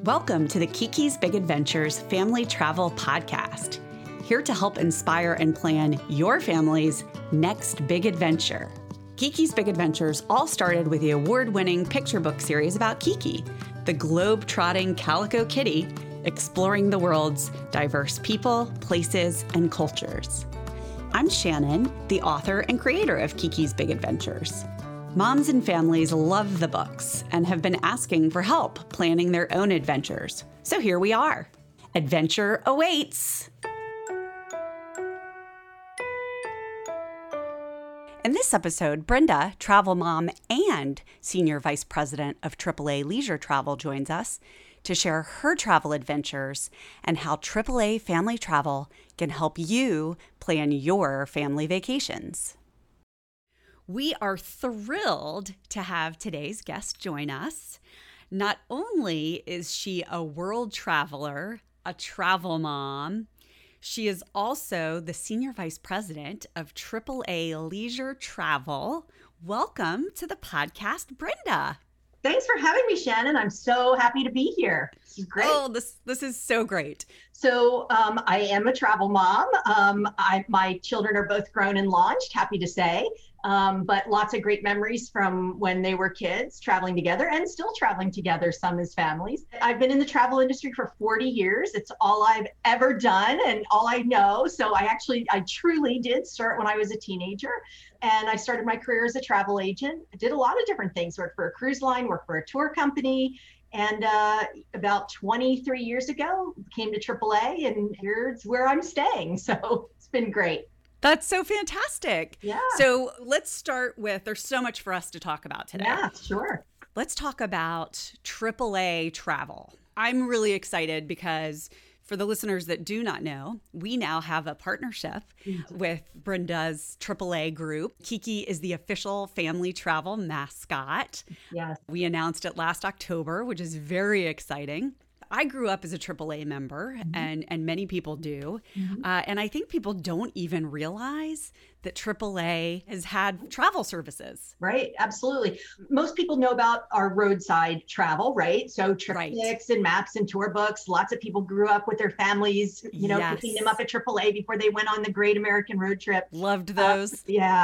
Welcome to the Kiki's Big Adventures Family Travel Podcast, here to help inspire and plan your family's next big adventure. Kiki's Big Adventures all started with the award-winning picture book series about Kiki, the globe-trotting calico kitty, exploring the world's diverse people, places, and cultures. I'm Shannon, the author and creator of Kiki's Big Adventures. Moms and families love the books and have been asking for help planning their own adventures. So here we are. Adventure awaits. In this episode, Brenda, travel mom and senior vice president of AAA Leisure Travel, joins us to share her travel adventures and how AAA Family Travel can help you plan your family vacations. We are thrilled to have today's guest join us. Not only is she a world traveler, a travel mom, she is also the Senior Vice President of AAA Leisure Travel. Welcome to the podcast, Brenda. Thanks for having me, Shannon. I'm so happy to be here. This is great. Oh, this is so great. So I am a travel mom. My children are both grown and launched, happy to say. But lots of great memories from when they were kids traveling together and still traveling together, some as families. I've been in the travel industry for 40 years. It's all I've ever done and all I know. So I truly did start when I was a teenager. And I started my career as a travel agent. I did a lot of different things, worked for a cruise line, worked for a tour company. And about 23 years ago, came to AAA, and here's where I'm staying. So it's been great. That's so fantastic. Yeah. So let's start with, there's so much for us to talk about today. Yeah, sure. Let's talk about AAA travel. I'm really excited because for the listeners that do not know, we now have a partnership with Brenda's AAA group. Kiki is the official family travel mascot. Yes. We announced it last October, which is very exciting. I grew up as a AAA member, and many people do. And I think people don't even realize that AAA has had travel services. Right, absolutely. Most people know about our roadside travel, right? So TripTix and maps and tour books. Lots of people grew up with their families, picking them up at AAA before they went on the Great American Road Trip. Loved those.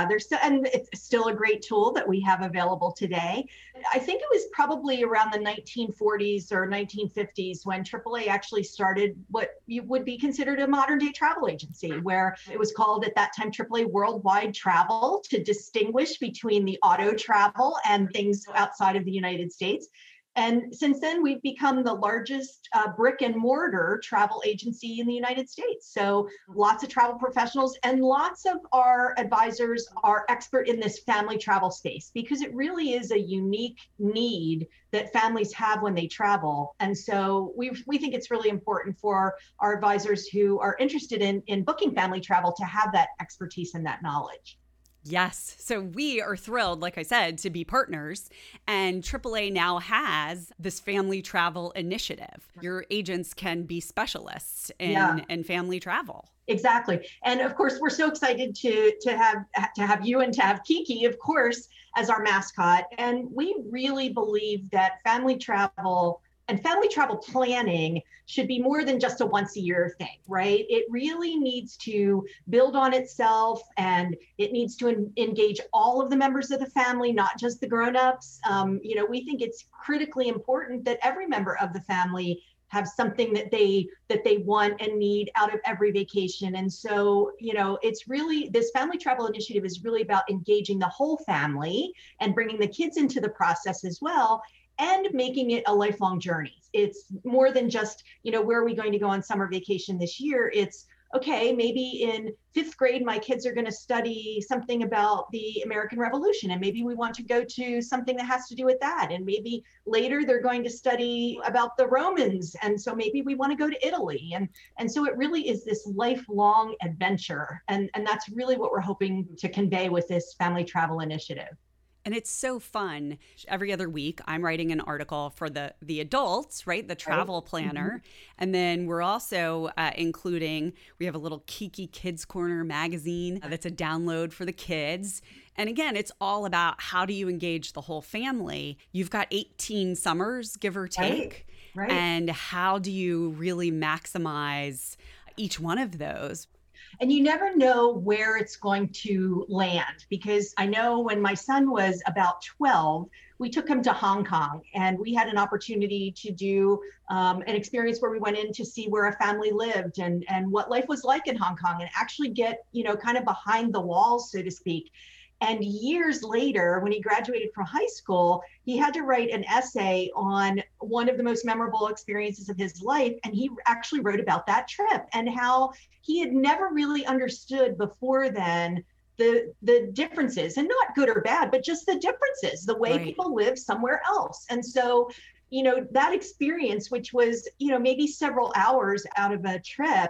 And it's still a great tool that we have available today. I think it was probably around the 1940s or 1950s when AAA actually started what would be considered a modern day travel agency, where it was called at that time AAA Worldwide Travel, to distinguish between the auto travel and things outside of the United States. And since then, we've become the largest brick and mortar travel agency in the United States. So lots of travel professionals and lots of our advisors are expert in this family travel space, because it really is a unique need that families have when they travel. And so we think it's really important for our advisors who are interested in booking family travel to have that expertise and that knowledge. Yes. So we are thrilled, like I said, to be partners. And AAA now has this family travel initiative. Your agents can be specialists in family travel. Exactly. And of course, we're so excited to have you and to have Kiki, of course, as our mascot. And we really believe that family travel and family travel planning should be more than just a once a year thing, right? It really needs to build on itself, and it needs to engage all of the members of the family, not just the grown-ups. We think it's critically important that every member of the family have something that they want and need out of every vacation. And so, it's really, this family travel initiative is really about engaging the whole family and bringing the kids into the process as well, and making it a lifelong journey. It's more than just, where are we going to go on summer vacation this year? It's, okay, maybe in 5th grade, my kids are going to study something about the American Revolution, and maybe we want to go to something that has to do with that. And maybe later they're going to study about the Romans, and so maybe we want to go to Italy. And so it really is this lifelong adventure, and that's really what we're hoping to convey with this family travel initiative. And it's so fun. Every other week, I'm writing an article for the adults, right? The travel planner. And then we're also we have a little Kiki Kids Corner magazine that's a download for the kids. And again, it's all about how do you engage the whole family. You've got 18 summers, give or take. Right. And how do you really maximize each one of those? And you never know where it's going to land, because I know when my son was about 12, we took him to Hong Kong, and we had an opportunity to do an experience where we went in to see where a family lived, and what life was like in Hong Kong, and actually get, kind of behind the walls, so to speak. And years later, when he graduated from high school, he had to write an essay on one of the most memorable experiences of his life. And he actually wrote about that trip and how he had never really understood before then the differences, and not good or bad, but just the differences, the way Right. people live somewhere else. And so, that experience, which was, maybe several hours out of a trip,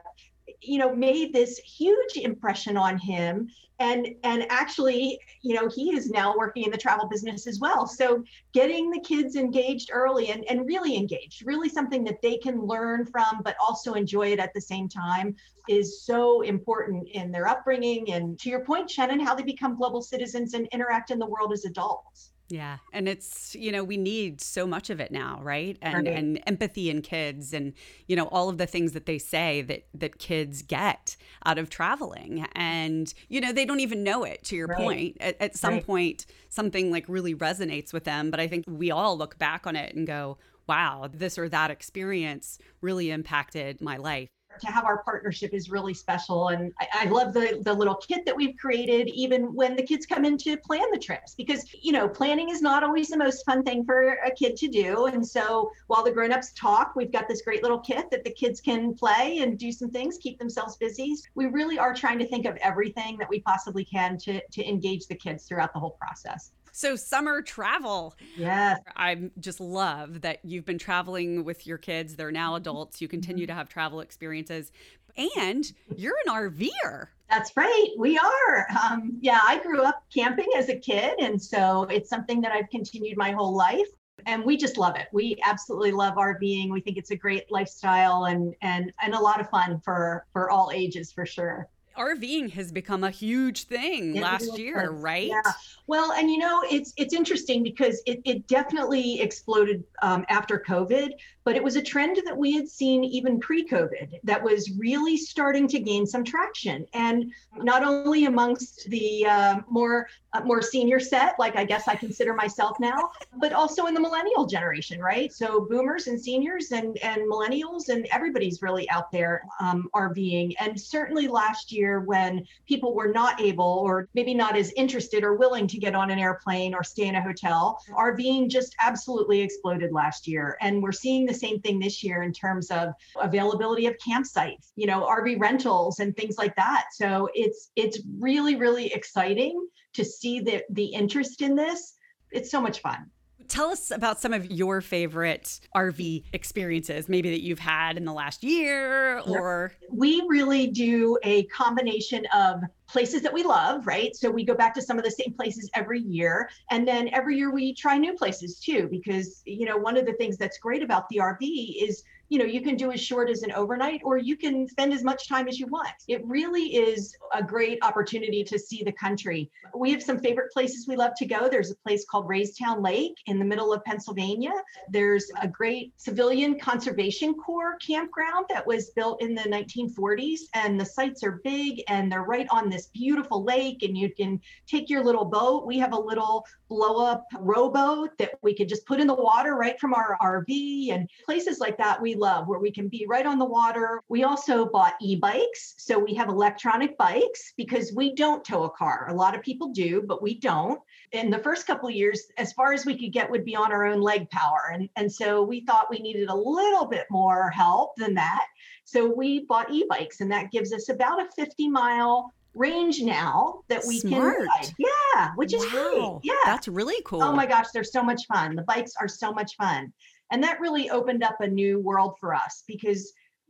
made this huge impression on him. And actually, he is now working in the travel business as well. So getting the kids engaged early, and really engaged, really something that they can learn from, but also enjoy it at the same time, is so important in their upbringing. And to your point, Shannon, how they become global citizens and interact in the world as adults. Yeah. And it's, we need so much of it now, right? And Right. and empathy in kids, and, all of the things that they say that kids get out of traveling. And, they don't even know it, to your Right. point. At some Right. point, something like really resonates with them. But I think we all look back on it and go, wow, this or that experience really impacted my life. To have our partnership is really special. And I love the little kit that we've created, even when the kids come in to plan the trips, because, planning is not always the most fun thing for a kid to do. And so while the grownups talk, we've got this great little kit that the kids can play and do some things, keep themselves busy. We really are trying to think of everything that we possibly can to engage the kids throughout the whole process. So summer travel. Yes. I just love that you've been traveling with your kids. They're now adults. You continue to have travel experiences, and you're an RVer. That's right. We are. Yeah, I grew up camping as a kid. And so it's something that I've continued my whole life. And we just love it. We absolutely love RVing. We think it's a great lifestyle, and a lot of fun for all ages, for sure. RVing has become a huge thing last year, right? Yeah. Well, and it's interesting because it definitely exploded after COVID, but it was a trend that we had seen even pre-COVID that was really starting to gain some traction, and not only amongst the more senior set, like I guess I consider myself now, but also in the millennial generation, right? So boomers and seniors and millennials, and everybody's really out there RVing. And certainly last year, when people were not able, or maybe not as interested or willing to get on an airplane or stay in a hotel, RVing just absolutely exploded last year. And we're seeing the same thing this year in terms of availability of campsites, RV rentals and things like that. So it's really, really exciting to see the interest in this. It's so much fun. Tell us about some of your favorite RV experiences, maybe that you've had in the last year, or... We really do a combination of places that we love, right? So we go back to some of the same places every year. And then every year we try new places too, because, one of the things that's great about the RV is, you can do as short as an overnight, or you can spend as much time as you want. It really is a great opportunity to see the country. We have some favorite places we love to go. There's a place called Raystown Lake in the middle of Pennsylvania. There's a great Civilian Conservation Corps campground that was built in the 1940s, and the sites are big, and they're right on this beautiful lake, and you can take your little boat. We have a little blow-up rowboat that we could just put in the water right from our RV, and places like that we love, where we can be right on the water. We also bought e-bikes, so we have electronic bikes, because we don't tow a car. A lot of people do, but we don't. In the first couple of years, as far as we could get would be on our own leg power, and so we thought we needed a little bit more help than that. So we bought e-bikes, and that gives us about a 50-mile range now that we Smart. can ride. Yeah, which is Wow. great. Yeah. That's really cool. Oh my gosh, they're so much fun. The bikes are so much fun. And that really opened up a new world for us, because,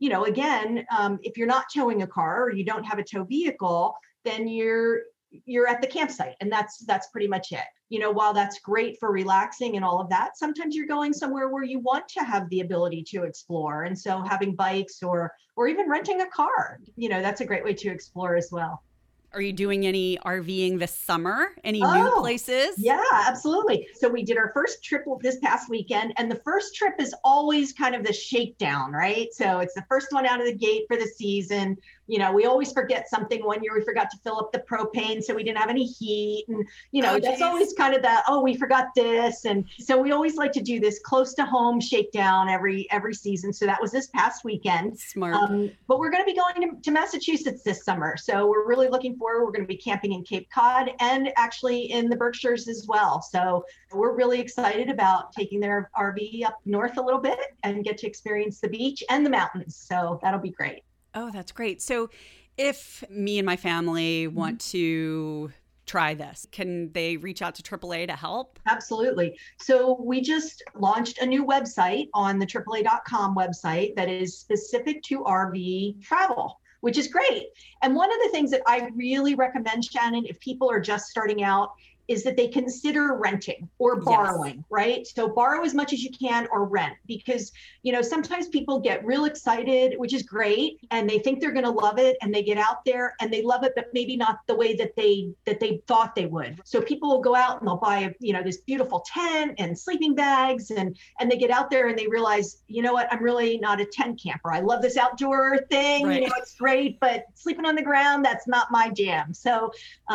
again, if you're not towing a car, or you don't have a tow vehicle, then you're at the campsite, and that's pretty much it. While that's great for relaxing and all of that, sometimes you're going somewhere where you want to have the ability to explore. And so having bikes, or even renting a car, that's a great way to explore as well. Are you doing any RVing this summer? Any new Oh, places? yeah, absolutely. So we did our first trip this past weekend, and the first trip is always kind of the shakedown, right? So it's the first one out of the gate for the season. We always forget something. One year we forgot to fill up the propane, so we didn't have any heat. And, Oh, that's geez. always kind of oh, we forgot this. And so we always like to do this close to home shakedown every season. So that was this past weekend. Smart. But we're going to be going to Massachusetts this summer. So we're really looking forward. We're going to be camping in Cape Cod and actually in the Berkshires as well. So we're really excited about taking their RV up north a little bit and get to experience the beach and the mountains. So that'll be great. Oh, that's great. So if me and my family want to try this, can they reach out to AAA to help? Absolutely. So we just launched a new website on the AAA.com website that is specific to RV travel, which is great. And one of the things that I really recommend, Shannon, if people are just starting out, is that they consider renting or borrowing, right? So borrow as much as you can or rent, because sometimes people get real excited, which is great, and they think they're going to love it, and they get out there and they love it, but maybe not the way that they thought they would. So people will go out and they'll buy this beautiful tent and sleeping bags, and they get out there and they realize, what, I'm really not a tent camper. I love this outdoor thing, Right. it's great, but sleeping on the ground, that's not my jam. So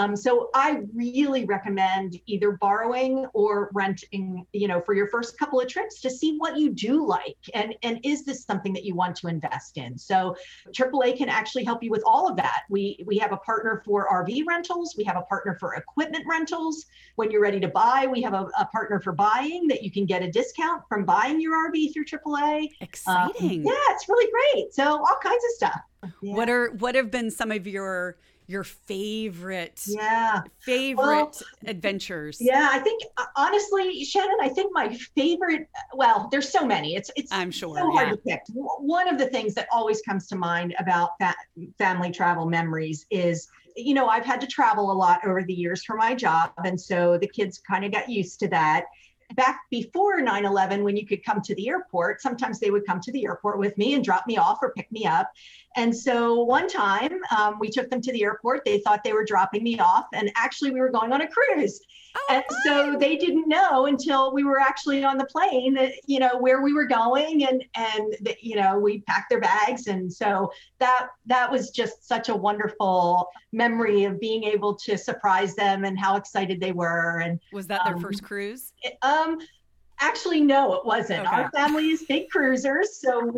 I really recommend either borrowing or renting, for your first couple of trips to see what you do like. And is this something that you want to invest in? So AAA can actually help you with all of that. We have a partner for RV rentals. We have a partner for equipment rentals. When you're ready to buy, we have a partner for buying that you can get a discount from buying your RV through AAA. Exciting. Yeah, it's really great. So all kinds of stuff. Yeah. What have been some of your favorite Yeah. Well, adventures? yeah, I think honestly, Shannon, I think my favorite, well, there's so many. It's I'm sure, so hard yeah. to pick. One of the things that always comes to mind about family travel memories is, I've had to travel a lot over the years for my job. And so the kids kind of got used to that. Back before 9/11, when you could come to the airport, sometimes they would come to the airport with me and drop me off or pick me up. And so one time we took them to the airport. They thought they were dropping me off, and actually we were going on a cruise. Oh, And so they didn't know until we were actually on the plane that, where we were going, and we packed their bags. And so that was just such a wonderful memory of being able to surprise them and how excited they were. And was that their first cruise? Actually, no, it wasn't. Okay. Our family is big cruisers,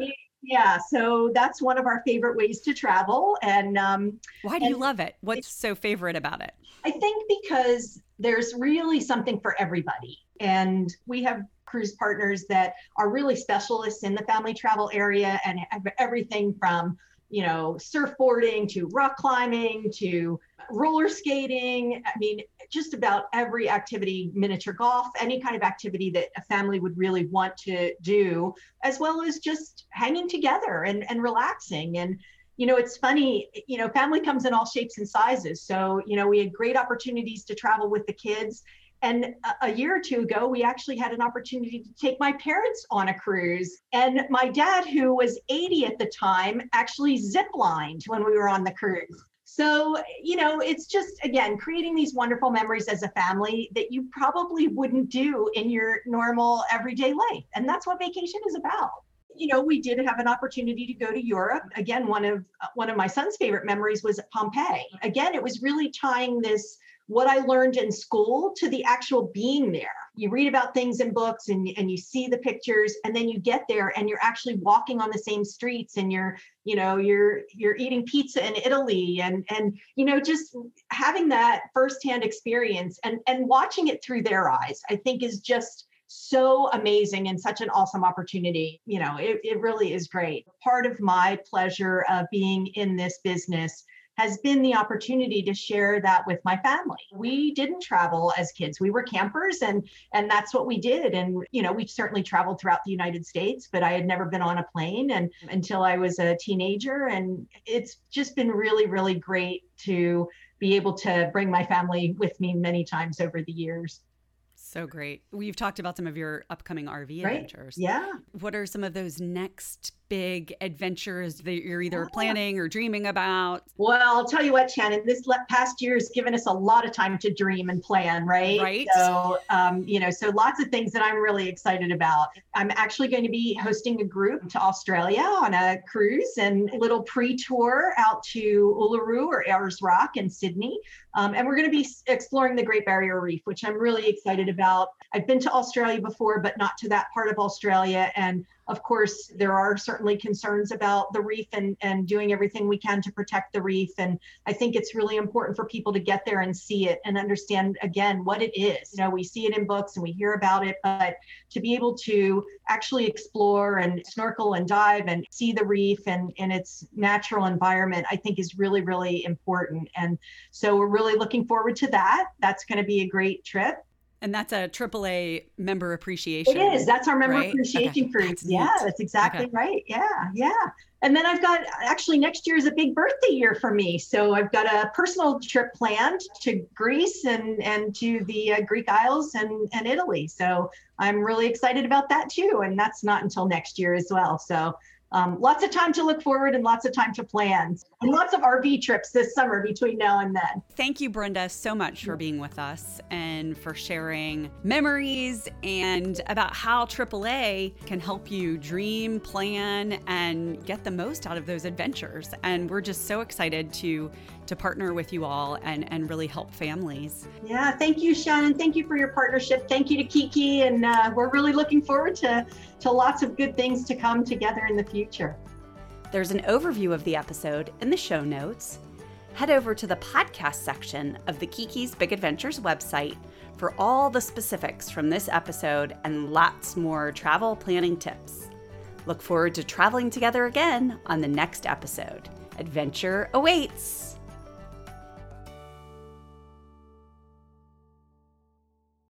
so that's one of our favorite ways to travel. And why do you love it? What's so favorite about it? I think because there's really something for everybody. And we have cruise partners that are really specialists in the family travel area and have everything from, surfboarding to rock climbing to roller skating. I mean, just about every activity, miniature golf, any kind of activity that a family would really want to do, as well as just hanging together and relaxing. And it's funny, family comes in all shapes and sizes. So, we had great opportunities to travel with the kids. And a year or two ago, we actually had an opportunity to take my parents on a cruise. And my dad, who was 80 at the time, actually zip-lined when we were on the cruise. So, it's just, again, creating these wonderful memories as a family that you probably wouldn't do in your normal everyday life. And that's what vacation is about. We did have an opportunity to go to Europe. Again, one of my son's favorite memories was Pompeii. Again, it was really tying what I learned in school to the actual being there. You read about things in books and you see the pictures, and then you get there and you're actually walking on the same streets, and you're eating pizza in Italy, and just having that firsthand experience and watching it through their eyes, I think is just so amazing and such an awesome opportunity. It really is great. Part of my pleasure of being in this business has been the opportunity to share that with my family. We didn't travel as kids. We were campers, and that's what we did. And, we certainly traveled throughout the United States, but I had never been on a plane until I was a teenager. And it's just been really, really great to be able to bring my family with me many times over the years. So great. We've talked about some of your upcoming RV Right? adventures. Yeah. What are some of those next big adventures that you're either planning or dreaming about? Well, I'll tell you what, Shannon, this past year has given us a lot of time to dream and plan, right? Right. So, so lots of things that I'm really excited about. I'm actually going to be hosting a group to Australia on a cruise and a little pre-tour out to Uluru or Ayers Rock in Sydney. And we're going to be exploring the Great Barrier Reef, which I'm really excited about. I've been to Australia before, but not to that part of Australia. And of course, there are certainly concerns about the reef and doing everything we can to protect the reef. And I think it's really important for people to get there and see it and understand, again, what it is. We see it in books and we hear about it, but to be able to actually explore and snorkel and dive and see the reef and in its natural environment, I think is really, really important. And so we're really looking forward to that. That's going to be a great trip. And that's a AAA member appreciation. It is. That's our member right? appreciation cruise. That's yeah, that's exactly right. Yeah. And then I've got, actually next year is a big birthday year for me. So I've got a personal trip planned to Greece and to the Greek Isles and Italy. So I'm really excited about that too. And that's not until next year as well. So lots of time to look forward and lots of time to plan. And lots of RV trips this summer between now and then. Thank you, Brenda, so much for being with us and for sharing memories and about how AAA can help you dream, plan, and get the most out of those adventures. And we're just so excited to partner with you all and really help families. Yeah, thank you, Shannon. Thank you for your partnership. Thank you to Kiki. And we're really looking forward to lots of good things to come together in the future. There's an overview of the episode in the show notes. Head over to the podcast section of the Kiki's Big Adventures website for all the specifics from this episode and lots more travel planning tips. Look forward to traveling together again on the next episode. Adventure awaits!